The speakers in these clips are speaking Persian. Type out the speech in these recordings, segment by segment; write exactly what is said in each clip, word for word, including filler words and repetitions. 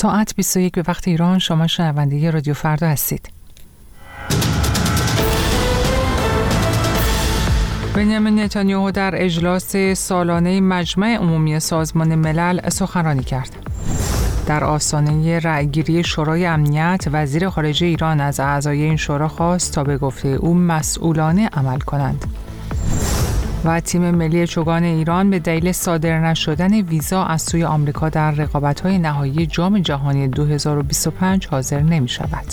ساعت بیست و یک به وقت ایران. شما شنونده رادیو فردا هستید. بنیامین نتانیاهو در اجلاس سالانه مجمع عمومی سازمان ملل سخنرانی کرد. در آستانه رأیگیری شورای امنیت، وزیر خارجه ایران از اعضای این شورا خواست تا به گفته او مسئولانه عمل کنند. و تیم ملی چوگان ایران به دلیل صادر نشدن ویزا از سوی آمریکا در رقابت‌های نهایی جام جهانی دو هزار و بیست و پنج حاضر نمی‌شود.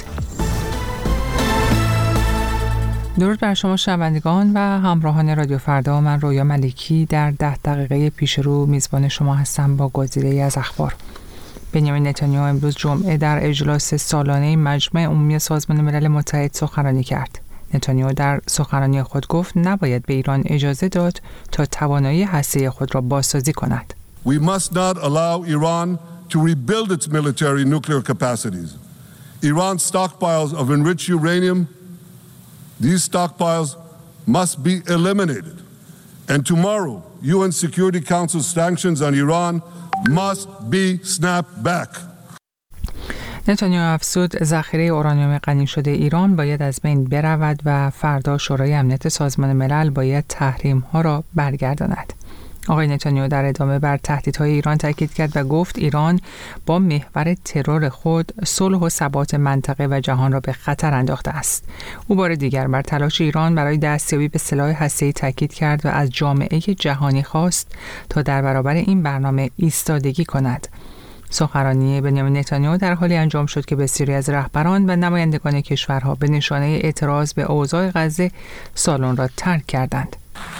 درود بر شما شنوندگان و همراهان رادیو فردا. من رویا ملکی در ده دقیقه پیش رو میزبان شما هستم با گزیده‌ای از اخبار. بنیامین نتانیاهو امروز جمعه در اجلاس سالانه مجمع عمومی سازمان ملل متحد سخنرانی کرد. نتانیاهو در سخنرانی خود گفت نباید به ایران اجازه داد تا توانایی هسته‌ای خود را بازسازی کند. We must not allow Iran to rebuild its military nuclear capacities. Iran's stockpiles of enriched uranium, these stockpiles must be eliminated. And tomorrow, U N Security Council sanctions on Iran must be snapped back. نتانیاهو افزود ذخیره اورانیوم غنی شده ایران باید از بین برود و فردا شورای امنیت سازمان ملل باید تحریم‌ها را برگرداند. آقای نتانیاهو در ادامه بر تهدیدهای ایران تاکید کرد و گفت ایران با محور ترور خود صلح و ثبات منطقه و جهان را به خطر انداخته است. او بار دیگر بر تلاش ایران برای دستیابی به سلاح هسته‌ای تاکید کرد و از جامعه جهانی خواست تا در برابر این برنامه ایستادگی کند. سخنرانی بنیامین نتانیاهو در حالی انجام شد که بسیاری از رهبران و نمایندگان کشورها به نشانه اعتراض به اوضاع غزه سالن را ترک کردند.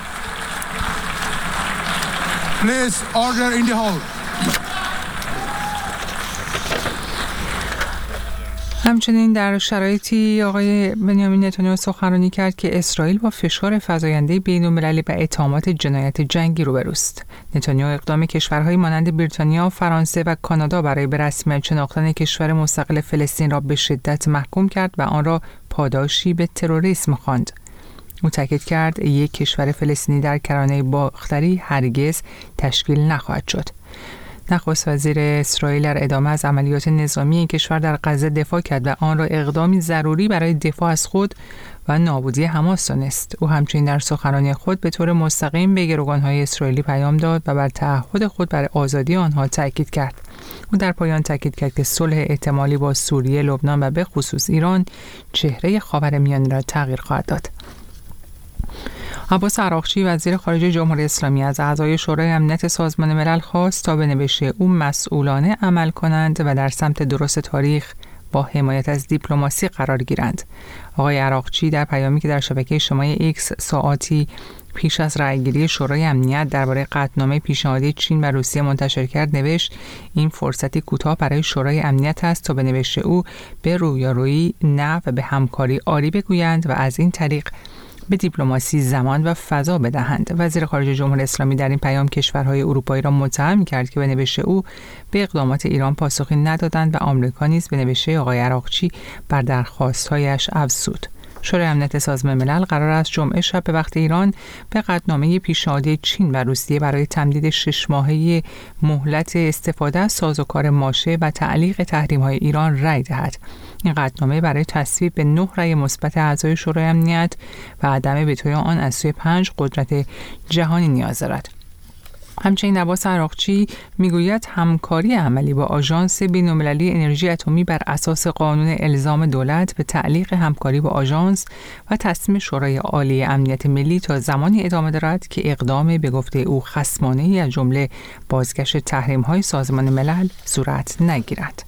Please order in the hall. همچنین در شرایطی آقای بنیامین نتانیاهو سخنرانی کرد که اسرائیل با فشار فزاینده بین‌المللی به اتهامات جنایت جنگی روبروست. نتانیاهو اقدام کشورهای مانند بریتانیا، فرانسه و کانادا برای به رسمیت شناختن کشور مستقل فلسطین را به شدت محکوم کرد و آن را پاداشی به تروریسم خواند. او تاکید کرد یک کشور فلسطینی در کرانه باختری هرگز تشکیل نخواهد شد. نخست وزیر اسرائیل در ادامه از عملیات نظامی این کشور در غزه دفاع کرد و آن را اقدامی ضروری برای دفاع از خود و نابودی حماس دانست. او همچنین در سخنرانی خود به طور مستقیم به گروگان‌های اسرائیلی پیام داد و بر تعهد خود برای آزادی آنها تاکید کرد. او در پایان تاکید کرد که صلح احتمالی با سوریه، لبنان و به خصوص ایران چهره خاورمیانه را تغییر خواهد داد. عباس عراقچی وزیر خارجه جمهوری اسلامی از اعضای شورای امنیت سازمان ملل خواست تا به نوشته او مسئولانه عمل کنند و در سمت درست تاریخ با حمایت از دیپلماسی قرار گیرند. آقای عراقچی در پیامی که در شبکه اجتماعی ایکس ساعاتی پیش از رأیگیری شورای امنیت درباره قطعنامه پیشنهادی چین و روسیه منتشر کرد نوشت این فرصتی کوتاه برای شورای امنیت است تا به نوشته او به رویارویی نه و به همکاری آری بگویند و از این طریق به دیپلماسی زمان و فضا بدهند. وزیر خارجه جمهوری اسلامی در این پیام کشورهای اروپایی را متهم کرد که به نوشته او به اقدامات ایران پاسخی ندادند و آمریکا نیز به نوشته آقای عراقچی بر درخواست‌هایش افزود. شورای امنیت سازمان ملل قرار است جمعه شب به وقت ایران به قطعنامه پیشنهادی چین و روسیه برای تمدید شش ماهه مهلت استفاده از سازوکار ماشه و تعلیق تحریم‌های ایران رأی دهد. این قطعنامه برای تصویب به نه رأی مثبت اعضای شورای امنیت و عدم وتوی آن از سوی پنج قدرت جهانی نیاز دارد. همچنین عباس عراقچی میگوید همکاری عملی با آژانس بین‌المللی انرژی اتمی بر اساس قانون الزام دولت به تعلیق همکاری با آژانس و تصمیم شورای عالی امنیت ملی تا زمانی ادامه دارد که اقدام به گفته او خصمانه‌ای از جمله بازگشت تحریم‌های سازمان ملل صورت نگیرد.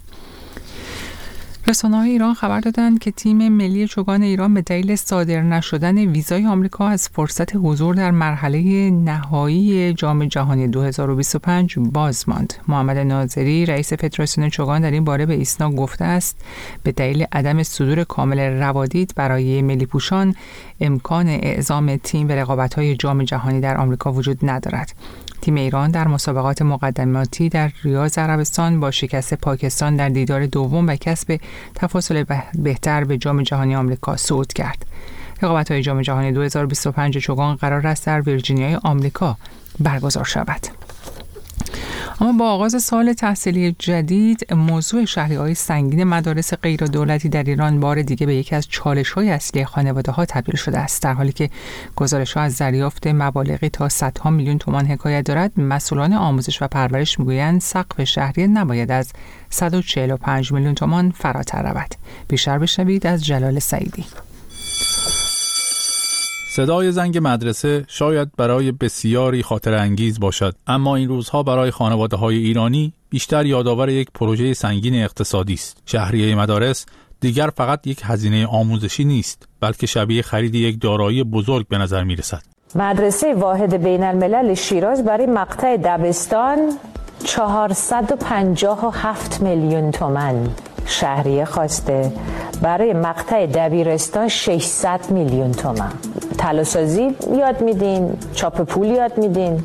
رسانه‌های ایران خبر دادند که تیم ملی چوگان ایران به دلیل صادر نشدن ویزای آمریکا از فرصت حضور در مرحله نهایی جام جهانی دو هزار و بیست و پنج باز ماند. محمد ناظری رئیس فدراسیون چوگان در این باره به ایسنا گفته است به دلیل عدم صدور کامل روادید برای ملی پوشان امکان اعزام تیم به رقابت‌های جام جهانی در آمریکا وجود ندارد. تیم ایران در مسابقات مقدماتی در ریاض عربستان با شکست پاکستان در دیدار دوم و کسب تفاضل بهتر به جام جهانی آمریکا صعود کرد. رقابت‌های جام جهانی دو هزار و بیست و پنج چوگان قرار است در ویرجینیای آمریکا برگزار شود. اما با آغاز سال تحصیلی جدید، موضوع شهریه‌های سنگین مدارس غیر دولتی در ایران بار دیگه به یکی از چالش‌های اصلی خانواده‌ها تبدیل شده است. در حالی که گزارش‌ها از دریافت مبالغی تا صدها میلیون تومان حکایت دارد، مسئولان آموزش و پرورش میگویند سقف شهریه نباید از صد و چهل و پنج میلیون تومان فراتر رود. بیشتر بشنوید از جلال سعیدی. صدای زنگ مدرسه شاید برای بسیاری خاطر انگیز باشد، اما این روزها برای خانواده‌های ایرانی بیشتر یادآور یک پروژه سنگین اقتصادی است. شهریه مدارس دیگر فقط یک هزینه آموزشی نیست، بلکه شبیه خرید یک دارایی بزرگ به نظر می‌رسد. مدرسه واحد بین الملل شیراز برای مقطع دبستان چهارصد و پنجاه و هفت میلیون تومان شهریه خواسته، برای مقطع دبیرستان ششصد میلیون تومان. طلاسازی یاد میدین، چاپ پول یاد میدین،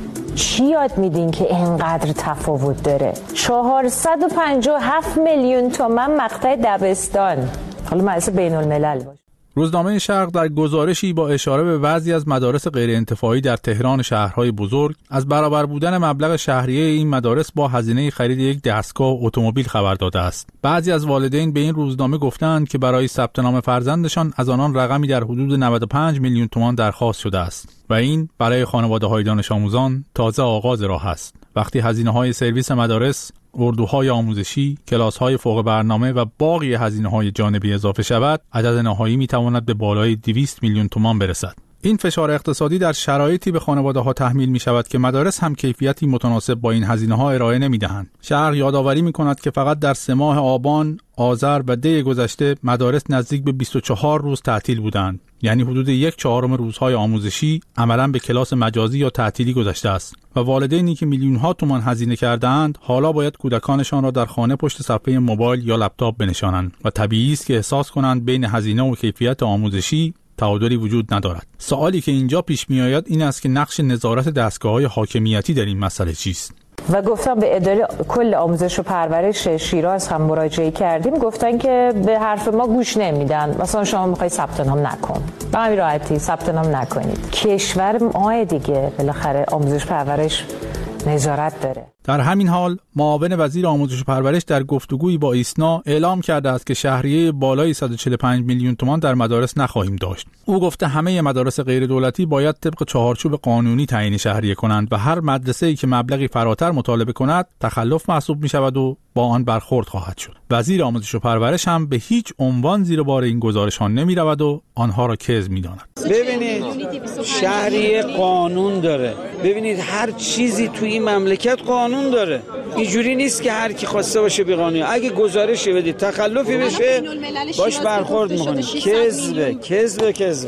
چی یاد میدین که اینقدر تفاوت داره؟ چهارصد و پنجاه و هفت میلیون تومان مقطع دبستان، حالا مدرسه بین الملل باشه. روزنامه شرق در گزارشی با اشاره به بعضی از مدارس غیرانتفاعی در تهران شهرهای بزرگ از برابر بودن مبلغ شهریه این مدارس با هزینه خرید یک دستگاه اتومبیل خبر داده است. بعضی از والدین به این روزنامه گفتند که برای ثبت نام فرزندشان از آنان رقمی در حدود نود و پنج میلیون تومان درخواست شده است و این برای خانواده‌های دانش آموزان تازه آغاز راه است. وقتی هزینه‌های سرویس مدارس، اردوهای آموزشی، کلاس‌های فوق برنامه و باقی هزینه‌های جانبی اضافه شود، عدد نهایی می‌تواند به بالای دویست میلیون تومان برسد. این فشار اقتصادی در شرایطی به خانواده‌ها تحمیل می‌شود که مدارس هم کیفیتی متناسب با این هزینه‌ها ارائه نمی‌دهند. شهر یادآوری می‌کند که فقط در سه ماه آبان، آذر و دی گذشته مدارس نزدیک به بیست و چهار روز تعطیل بودند. یعنی حدود یک چهارم روزهای آموزشی عملاً به کلاس مجازی یا تعطیلی گذشته است و والدینی که میلیون‌ها تومان هزینه کرده‌اند حالا باید کودکانشان را در خانه پشت صفحه موبایل یا لپتاپ بنشانند و طبیعی است که احساس کنند بین هزینه و کیفیت آموزشی تعادلی وجود ندارد. سوالی که اینجا پیش میآید این است که نقش نظارت دستگاه‌های حاکمیتی در این مسئله چیست؟ و گفتم به اداره کل آموزش و پرورش شیراز هم مراجعه کردیم، گفتن که به حرف ما گوش نمیدن. مثلا شما میخوای ثبت نام نکن، به همین راحتی ثبت نام نکنید. کشور ما دیگه بالاخره آموزش پرورش نظارت داره. در همین حال معاون وزیر آموزش و پرورش در گفتگویی با ایسنا اعلام کرده است که شهریه بالای صد و چهل و پنج میلیون تومان در مدارس نخواهیم داشت. او گفته همه مدارس غیر دولتی باید طبق چهارچوب قانونی تعیین شهریه کنند و هر مدرسه‌ای که مبلغی فراتر مطالبه کند تخلف محسوب می شود و با آن برخورد خواهد شد. وزیر آموزش و پرورش هم به هیچ عنوان زیر بار این گزارش‌ها نمی رود و آنها را کذب می داند. ببینید شهریه قانون داره. ببینید هر چیزی توی این مملکت قانون داره. اینجوری نیست که هر کی خواسته باشه بی قانونی. اگه گزارشی بدید تخلفی بشه باش برخورد می‌کنید. کذبه کذبه کذبه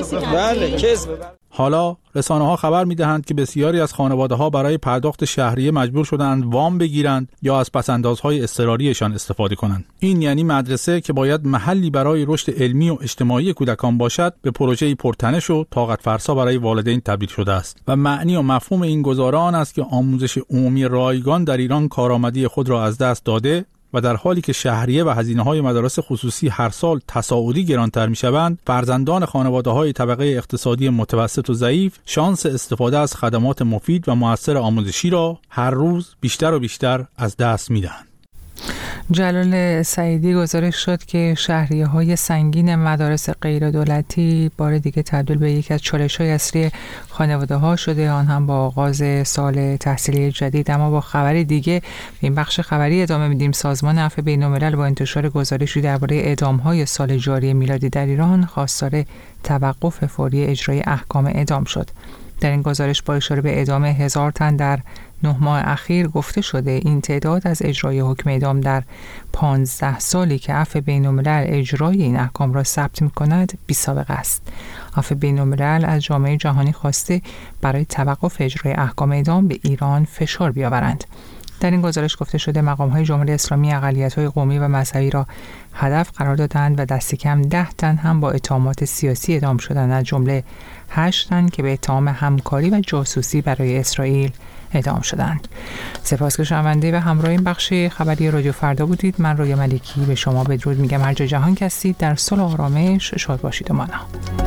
بله کذبه. حالا رسانه‌ها خبر می‌دهند که بسیاری از خانواده‌ها برای پرداخت شهریه مجبور شدند وام بگیرند یا از پس‌اندازهای اضطراریشان استفاده کنند. این یعنی مدرسه که باید محلی برای رشد علمی و اجتماعی کودکان باشد به پروژه‌ای پرتنش و طاقت فرسا برای والدین تبدیل شده است و معنی و مفهوم این گزاره آن است که آموزش عمومی رایگان در ایران کارآمدی خود را از دست داده و در حالی که شهریه و هزینه‌های مدارس خصوصی هر سال تصاعدی گرانتر می‌شوند، فرزندان خانواده‌های طبقه اقتصادی متوسط و ضعیف شانس استفاده از خدمات مفید و مؤثر آموزشی را هر روز بیشتر و بیشتر از دست می‌دهند. جلال سعیدی گزارش شد که شهریه‌های سنگین مدارس غیر دولتی بار دیگه تبدیل به یک از چالش‌های اصلی خانواده‌ها شده، آن هم با آغاز سال تحصیلی جدید. اما با خبری دیگه این بخش خبری ادامه میدیم. سازمان عفو بین‌الملل با انتشار گزارشی درباره اعدام‌های سال جاری میلادی در ایران خواستار توقف فوری اجرای احکام اعدام شد. در این گزارش با اشاره به اعدام هزار تن در نه ماه اخیر گفته شده این تعداد از اجرای حکم اعدام در پانزده سالی که عفو بین‌الملل اجرای این احکام را ثبت می‌کند بی‌سابقه است. عفو بین‌الملل از جامعه جهانی خواسته برای توقف اجرای احکام اعدام به ایران فشار بیاورند. در این گزارش گفته شده مقام‌های جمهوری اسلامی اقلیت‌های قومی و مذهبی را هدف قرار دادند و دست کم ده تن هم با اتهامات سیاسی اعدام شدند، از جمله هشت تن که به اتهام همکاری و جاسوسی برای اسرائیل اعدام شدند. سپاس که شنونده و همراه این بخش خبری رادیو فردا بودید. من رویا ملکی به شما بدرود میگم. هر جا جهان که هستید در صلح و آرامش شاد باشید و مانا.